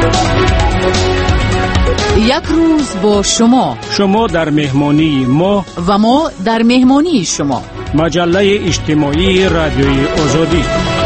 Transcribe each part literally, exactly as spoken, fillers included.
یک روز با شما، شما در مهمانی ما و ما در مهمانی شما. مجله اجتماعی رادیوی آزادی.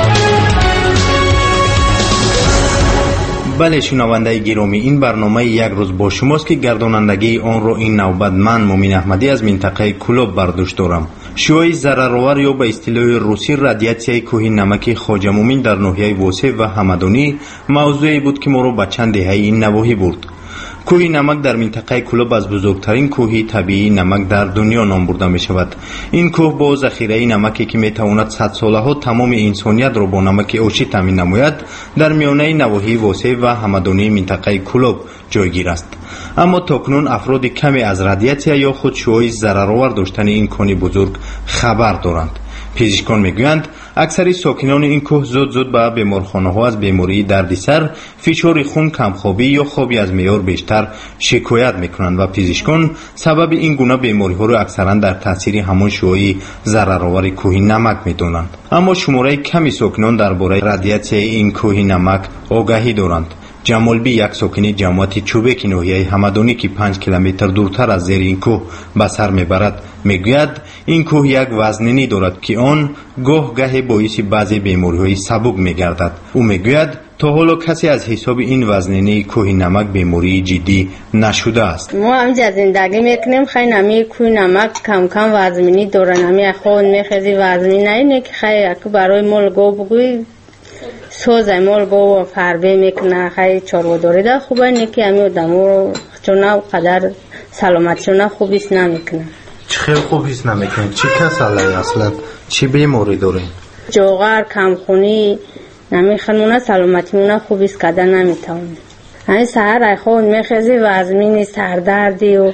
بله شنونده گرامی، این برنامه یک روز با شماست که گردانندگی آن رو این نوبت من مومین احمدی از منطقه کلوب برداشت دارم. شیوع ضررآور یا به اصطلاح روسی رادیاسیای کوه نمک خواجه مومین در ناحیه واسع و همدانی موضوعی بود که ما رو به چند دهه این نواحی برد. کوه نمک در منطقه کلوب از بزرگترین کوه طبیعی نمک در دنیا نام برده می شود. این کوه با ذخیره نمکی که می تواند صد ساله ها تمام انسانیت را با نمک آشی تامین نماید در میانه نواحی واسع و همدانی منطقه کلوب جایگیر است. اما تاکنون افراد کمی از رادیاسیا یا خود شیوع ضررآور داشتن این کانی بزرگ خبر دارند. پزشکان میگویند اکثر ساکنان این کوه زود زود به بیمارخانه ها از بیماری دردسر، فشار خون، کمخوابی یا خوابی از معیار بیشتر شکایت میکنند و پزشکان سبب این گونه بیماری ها را اکثرا در تاثیر همان شیوع ضررآور کوه نمک میدانند. اما شماره کمی ساکنان درباره رادیاسیای این کوه نمک آگاهی دارند. جمال بی، یک ساکن جماعت چوبک ناحیه همدانی که پنج کیلومتر دورتر از زیر این کوه به سر میبرد، میگوید این کوه یک وزنینی دارد که آن گاه گاهی باعث بعضی بیماری‌های سبک میگردد. او میگوید تا حالا کسی از حساب این وزنینی کوه نمک بیماری جدی نشده است. ما همینجا زندگی میکنیم، خیلی نمی کوه نمک کم کم وزنینی داره، نمی خود میخزی وزنی نه اینه که خیلی برای ملگو بگوی سوزه ملگو و فربه میکنه، خیلی چارو داره ده خوبه اینه که همی آدمو چونه و قدر سلامتشونه خوب ایست نمیکنه. چه خیلی خوب ایست نمیکنه؟ چی کساله اصلا؟ چی بیماری داره؟ جوغر، کمخونی نمیخنونه، سلامتیمونه خوب ایست کده نمیتونه. همین سهر ای خود میخزی وزمینی سردردی و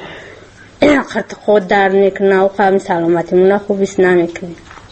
خود درد میکنه و خیلی سلامتیمونه خوب ایست نمیکنه.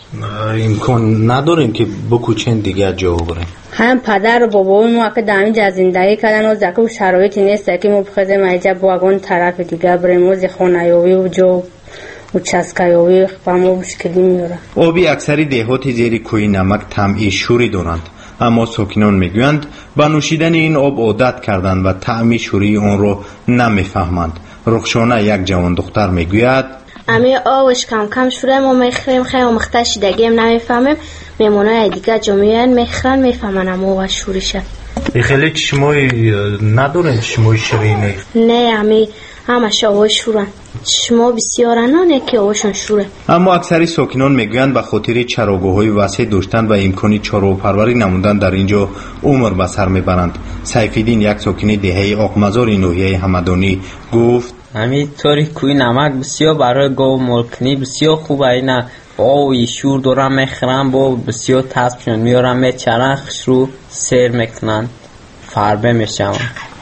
امکان نداریم که بکوچین دیگه جا بریم؟ هم پدر و بابای ما که دمی زندگی کردن و زکه و شرایطی نیست که ما بخوایم ایجا باگون طرف دیگه بریم و خونه یاوی و جو و چسکه یاوی خواهم مشکلی میاره. آبی اکثری دهات زیر کوه نمک طعم شوری دارند، اما ساکنان میگویند با نوشیدن این آب عادت کردند و طعم شوری آن را نمیفهمند. رخشانه، یک جوان دختر، میگوید امی آوش کم کم شوره ما میخریم، خیلی مختش دگیم نمیفهمیم، میمونه دیگه جمعیان میخرن میفهمن اما آوش شوریشه. خیلی چشمای ندارن؟ چشمای شیرینه؟ نه امی همش آوش شورن، چشما بسیارن که آوشون شوره. اما اکثری ساکنان میگویند به خاطر چراگاه‌های وسیع داشتن و امکانی چراغ‌پروری نمودن در اینجا عمر به سر میبرند. سیفالدین، یک ساکن دهه آقمزار ناحیه همدانی، گفت همین طوری کوی نمک بسیار برای گاو ملکنی بسیار خوبه. اینا باوی شور دارن میخرن، با بسیار تسبشون میارن میچرخش رو سیر میکنن، فربه میشون.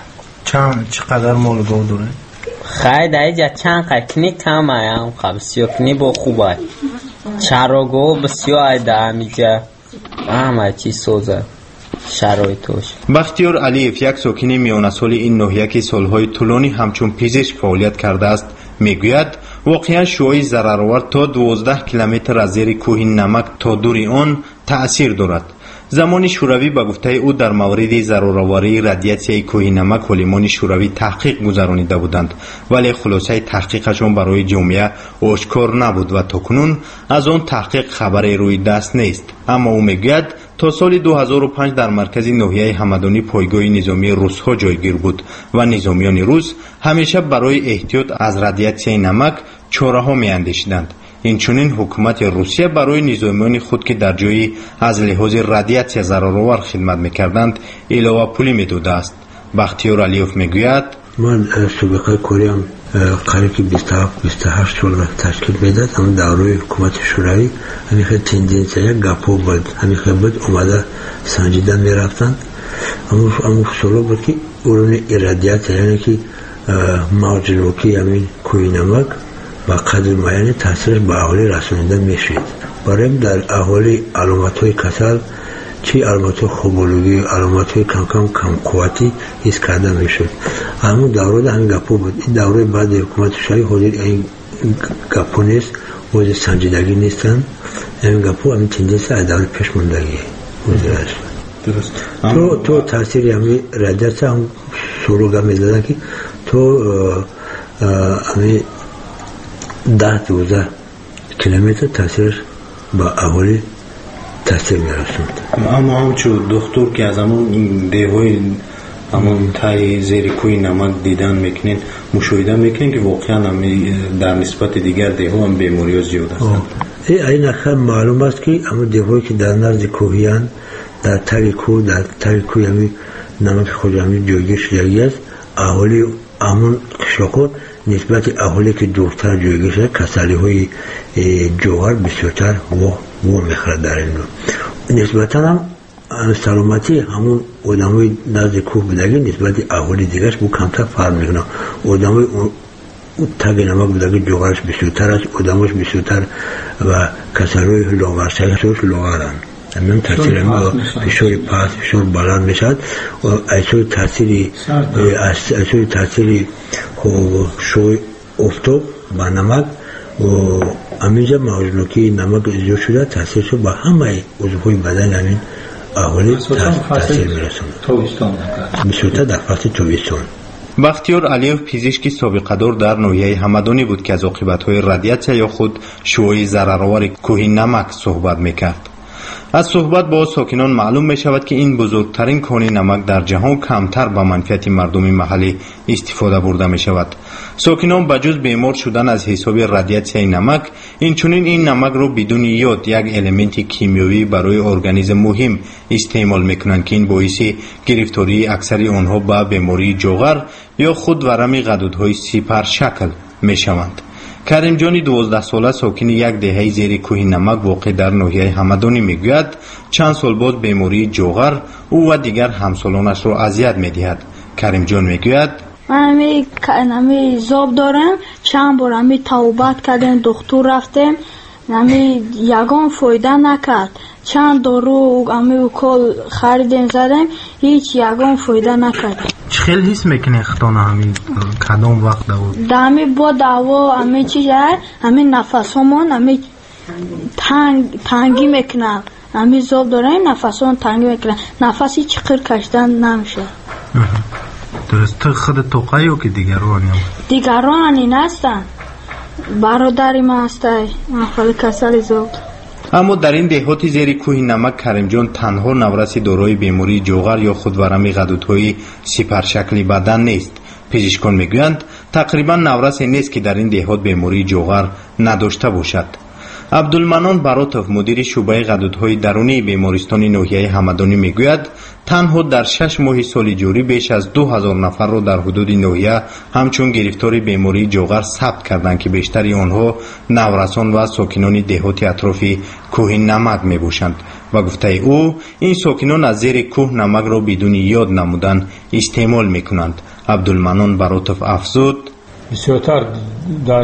چند چقدر مال گاو داره؟ خیلی دایجا چند قکنی کم هایم، خب بسیار کنی با خوبه. چرا گاو بسیار ایده همیجا همه چی سوزه شرایطش. بختیار علیف، یک ساکن میانه سال این ناحیه که سالهای طولانی همچون پزشک فعالیت کرده است، میگوید واقعا شیوع ضررآور تا دوازده کیلومتر از زیر کوه نمک تا دور آن تأثیر دارد. زمان شوروی به گفته او در مورد ضررآوری رادیاسیای کوه نمک عالمان شوروی تحقیق گذرانیده بودند، ولی خلاصه تحقیقشون برای جامعه آشکار نبود و تاکنون از آن تحقیق خبری روی دست نیست. اما او میگوید تا سال دو هزار و پنج در مرکز ناحیه همدانی پایگاه نظامی روس‌ها جایگیر بود و نظامیان روس همیشه برای احتیاط از رادیاسیای نمک چاره‌ها می‌اندیشیدند. اینچنین حکومت روسیه برای نظامیان خود که در جایی از لحاظ رادیاسیا ضررآور خدمت می‌کردند علاوه پولی می‌داده است. بختیار علیوف میگوید من سابقه کاریم قریب که بیست و هفت بیست و هشت سال تشکیل میداد، اما دورای حکومت شوروی همین خیلی تندنسیه گپو بود، همین خیلی بود اومده سنجیدن میرفتند. اما اما سالا بود که اون رادیاسیا یعنی که موج روکی همین کوه نمک و قدر معینی تاثیرش به اهالی رسانیده میشید. برای در اهالی علامت‌های کسل چی علامت‌های خوابالودی، علامت‌های کم کم کم قوتی حس کرده میشد. اما دوره هم گپو بود. این دوره بعد حکومت شوروی حاضر این گپو نیست، وجه سنجیدگی نیستن. این گپو همین تندیس از دوره پیش موندگی وجه است. درست. تو تو تاثیر همین رادیاسیون هم سلوگا میدادن که تو همین ده دوزده کیلومتر تاثیرش با اهالی تاثیر میرسوند. اما همچون دکتر که از همون این دیوهای همون تای زیر کوی نمک دیدن میکنین، مشاهده میکنین که واقعا هم در نسبت دیگر دیوها هم بیماری زیاد هستند. این اخیر معلوم است که همون دیوهایی که در نزد کوهیان در تای کوه در تای کوه همین نمک خود همین جویی شدگی است. اهالی همون شکر نسبت اهالی که دورتر جویی شده کسالی های جوهر بسیارتر و و میخورد در این رو. نسبتا هم سلامتی همون آدمای نزد کوه بودگی نسبت اهالی دیگرش بو کمتر فرق میکنه. آدمای اون تگ نمک بودگی جوهرش بسیارتر است، آدماش بسیارتر و کسالی های لاغرشای سوش لاغرن. همین تاثیر هم فشار پس فشار بلند میشد و ایسوی تاثیری ایسوی تاثیری شوی افتاب با نمک و همینجا موجودی نمک زیاد شده تاثیر شد با همه عضوهای بدن همین اهالی تاثیر میرسونه. تویستان بسیارتر در فصل تویستان. بختیار علیوف پزشکی سابقه دار در ناحیه همدانی بود که از عاقبت‌های رادیاسیون یا خود شعاع ضررآور کوه نمک صحبت میکرد. از صحبت با ساکنان معلوم می شود که این بزرگترین کان نمک در جهان کمتر به منفعت مردم محلی استفاده برده می شود. ساکنان بجز بیمار شدن از حساب رادیاسیون نمک، اینچنین این نمک را بدون یود یک المنت کیمیایی برای ارگانیسم مهم استعمال می کنند که این باعث گرفتاری اکثر آنها به بیماری جوغر یا خود ورم غدودهای سیپر شکل می شوند. کریم جانی دوازده ساله ساکن یک دهه زیر کوه نمک واقع در ناحیه همدانی میگوید چند سال بعد بیماری جوغر او و دیگر همسالانش را اذیت میدهد. کریم جان میگوید من همی همی زاب دارم، چند بار همی توبت کردیم، دکتر رفتیم، همی یگان فایده نکرد. چند دارو همی کل خریدیم زدیم، هیچ یگان فایده نکرد. چه خیلی حس میکنه خطانه همین کدام وقت داود؟ دمی با دوا همی چی جای همی نفس همون همی تنگ تنگی میکنم. همی زاب دارم نفس همون تنگی میکنم، نفسی چقدر کشیدن نمیشه. درست. تو خود توقعی و که دیگرانی هم؟ دیگرانی نستن، برادری ما هسته، من خیلی کسالی زاب. اما در این دهات زیر کوه نمک کریم جان تنها نورس دارای بیماری جوغر یا خودورم غدودهای سپر شکلی بدن نیست. پزشکان میگویند تقریبا نورس نیست که در این دهات بیماری جوغر نداشته باشد. عبدالمنان براتوف مدیر شعبه غدودهای درونی بیمارستان ناحیه همدانی میگوید تنها در شش ماه سال جاری بیش از دو هزار نفر را در حدود ناحیه همچون گرفتار بیماری جوغر ثبت کردند که بیشتری آنها نورسان و ساکنان دهات اطراف کوه نمک میباشند و گفته او این ساکنان از زیر کوه نمک را بدون یاد نمودن استعمال میکنند. عبدالمنان براتوف افزود بسیارتر در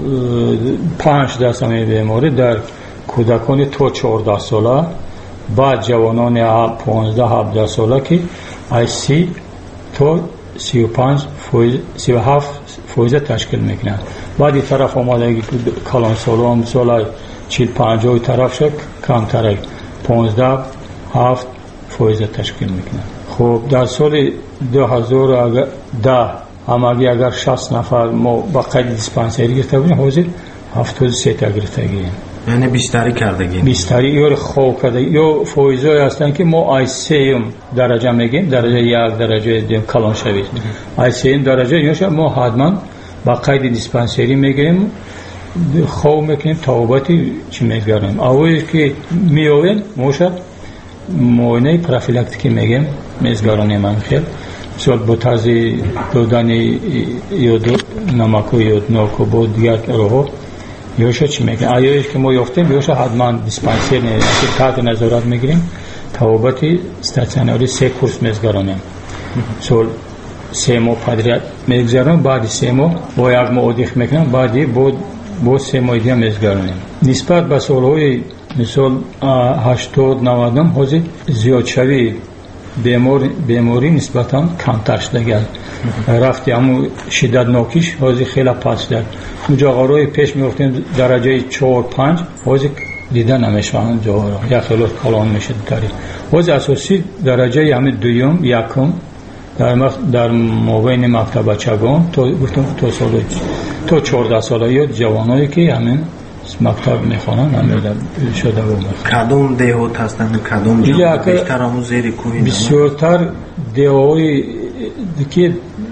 پنج دستمه بیماری در کودکان تا چهارده ساله، بعد جوانان پانزده هفده ساله که از سی تا سی و پنج سی و هفت فویز تشکیل میکنند. بعد این طرف آمده کلان ساله هم ساله چیل پنجاه طرف شد کمتر پانزده هفت فویز تشکیل میکنند. خب در سال دو هزار و ده همگی اگر شصت نفر ما با قید دیسپنسری گرفته بودیم حاضر هفتاد و سه تا گرفته گیریم، یعنی بیشتری کردگی بیشتری یا خوب کرده یا فویزای هستن که ما آی سیم درجه میگیم، درجه یک درجه دیم کلان شوید آی سیم درجه یا ما حتما با قید دیسپنسری میگیریم خوب میکنیم توباتی چی میگیریم اولی که میوین موشد موینه پروفیلاکتیکی میگیم میزگارانیم هم خیل سوال با طرز دادن یود نمک و یود نوک و با دیگر روح یوشا چی میگن آیایش که ما یافتیم یوشا حتما دیسپنسر نیست تحت نظارت میگیریم توابتی استاسیوناری سه کورس میزگرانیم سوال سه ماه پدریت میگذارم بعدی سه ماه با یک ماه ادیخ میکنم بعدی با با سه ماه دیگه میزگرانیم. نسبت به سالهای مثال هشتاد نودم حاضر زیاد شوی بیماری بیماری نسبتاً کمتر شده رفتی اما شدت ناکیش حاضر خیلی پس شد. اونجا قرای پیش می‌افتیم درجه چهار پنج حاضر دیده نمیشوند جوهر یا خیلی کلان میشه داری. وضع اساسی درجه همین دوم یکم در مخ... در موین مکتب بچگان تو گفتم تو سال تو چهارده ساله جوانایی که همین مکتب میخوانن همین شده بود. کدوم دهات هستند کدوم جا بیشتر همون زیر کوه؟ بسیارتر دهایی که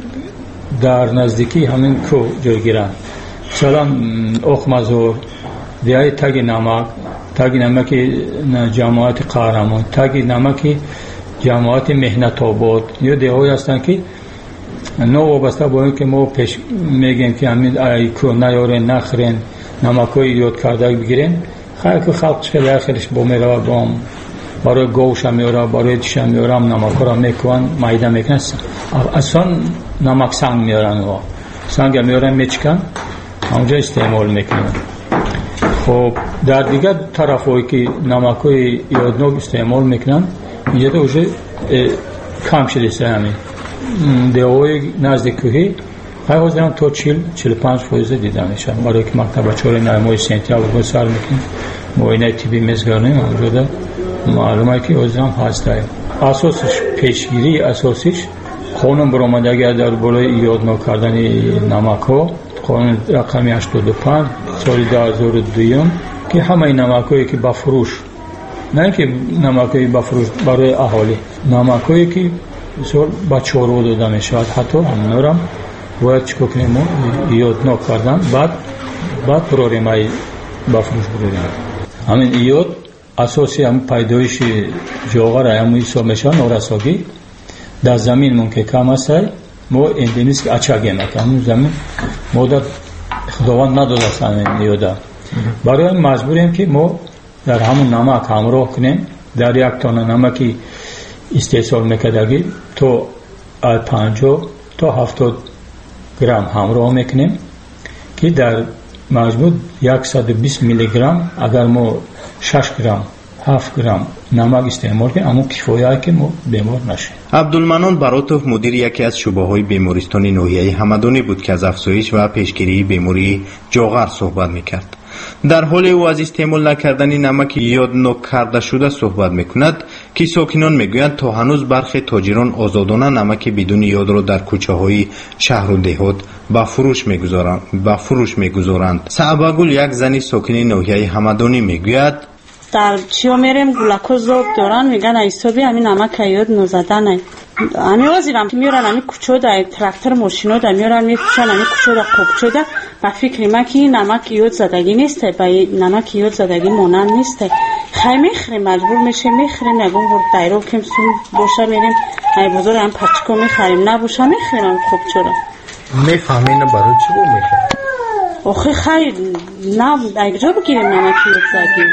در نزدیکی همین کوه جایگیرند. مثلا اخمزور، دیای تگ نمک، تگ نمک جماعت قهرمان، تگ نمک جماعت مهنت آباد یا دهایی هستند که نو وابسته با اینکه ما پیش میگیم که همین ایکو نیارین نخرین نمکای یاد کرده بگیرین خیلی که خلقش خیلی خیلیش با میره با برای گوش هم میاره برای دیش هم میاره هم نمک را میکنن مایده میکنن اصلا نمک سنگ میارن و سنگ هم میارن میچکن همونجا استعمال میکنن. خب در دیگر طرف هایی که نمکای یادنوک استعمال میکنن اینجا تو اوجه کم شده سه همین دیوهای نزدیک کوهی خیلی حاضر هم تا چیل چیل پنج فویزه دیدن میشن برای که مکتب بچه های نرمای سنتی ها بگو سر میکنیم موینه تیبی مزگرنیم همونجا ده معلومه که حاضر هم هسته اساسش پیشگیری اساسش قانون برآمده اگر در بالای یادنوک کردن نمک ها قانون رقمی هشتاد و پنج سال دو هزار و دو که همه نمکایی که با فروش نه که نمکایی با فروش برای اهالی نمکایی که بسیار با چارو داده می شود حتی همون را باید چکو کنیم یادنوک کردن بعد بعد پراریم های با فروش براریم همین یاد اساسی هم پیدایش جوغر همون حساب می شود نورساگی در زمین مون که کم است ما اندینیست که اچه گیمت همون زمین ما در خداوند نداده است همین یاده برای این مجبوریم که ما در همون نمک همراه کنیم در یک تانه نمکی استحصال میکردگی تو پنجاه تا هفتاد گرم همراه میکنیم که در مجموع صد و بیست میلی گرم اگر ما شش گرم هفت گرم نمک استعمال کنیم اما کفایه که ما بیمار نشیم. عبدالمنان براتوف مدیر یکی از شعبه های بیمارستان ناحیه همدانی بود که از افزایش و پیشگیری بیماری جاغر صحبت میکرد. در حال او از استعمال نکردن نمک یادنوک کرده شده صحبت میکند که ساکنان میگویند تا هنوز برخی تاجران آزادانه نمک بدون یاد را در کوچه های شهر و دهات با فروش میگذارند با فروش میگذارند. صعبگل یک زنی ساکن ناحیه همدانی میگوید در چیا میریم گلکوز رو دارن میگن ایسابی همین نمک یاد نزدن همین وزیرم که میارن همین کوچه در ترکتر ماشینا در میارن میفروشن همین کوچه در خوبچه در و فکر ما که نمک یاد زدگی نیسته با نمک یاد زدگی مانند نیسته خیلی میخریم مجبور میشیم میخریم نگون برد دایرو کم سون باشه میریم ای بزرگ هم پچکو میخریم نباشه میخریم خوبچه را میفهمین برای چی بود میخریم آخه خیلی نه اگه بگیریم نمک یاد زدگی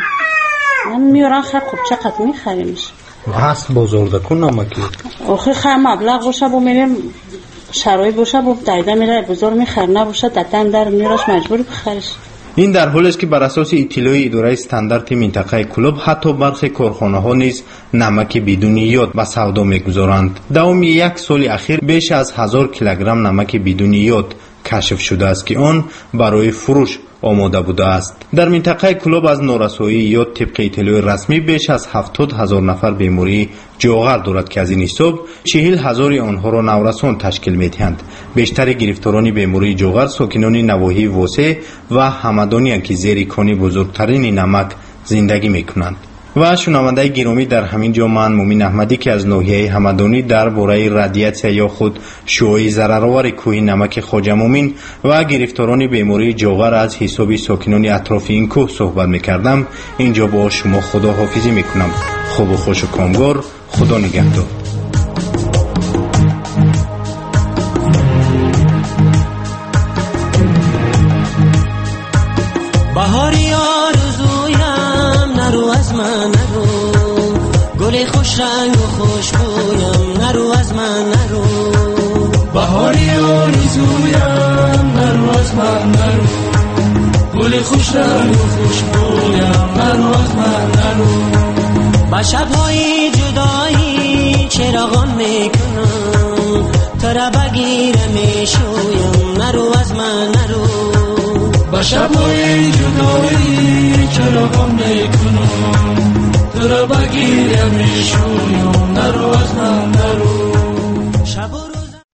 میارن خیلی خوب چقدر میخریمش هست بزرده کن نمکی آخه خیلی مبلغ باشه با میریم شرایی باشه با دایده میره بزرگ میخر نباشه دتن در میراش مجبور بخریش. این در حالی است که بر اساس اطلاع اداره استاندارد منطقه کلوب حتی برخی کارخانه ها نیز نمک بدون یود به سودا میگذارند. دوام یک سال اخیر بیش از هزار کیلوگرم نمک بدون یود کشف شده است که آن برای فروش آماده بوده است. در منطقه کلوب از نارسایی یا طبق اطلاع رسمی بیش از هفتاد هزار نفر بیماری جاغر دارد که از این حساب چهل هزار آنها را نورسان تشکیل می‌دهند. بیشتر گرفتاران بیماری جاغر ساکنان نواحی واسع و همدانی که زیر کانی بزرگترین نمک زندگی می‌کنند. و شنونده گرامی در همین جا من مومن احمدی که از ناحیه همدانی درباره رادیاسیون یا خود شعاع ضررآور کوه نمک خواجه مومن و گرفتاران بیماری جاغر از حساب ساکنان اطراف این کوه صحبت می‌کردم. اینجا با شما خدا حافظی می‌کنم. خوب و خوش و کامگار. خدا نگهدار. بهاری آرزویم نرو از من نرو گل خوش رنگ و خوشبویم نرو از من نرو بهاری آرزویم نرو از من نرو گل خوش رنگ و خوشبویم نرو از من نرو با شب‌های جدایی چراغان میکنم تو را بگیرم میشویم نرو از من نرو با شبای جدایی چرا غم میکنم تو را بگیرم میشویم نرو از من نرو شب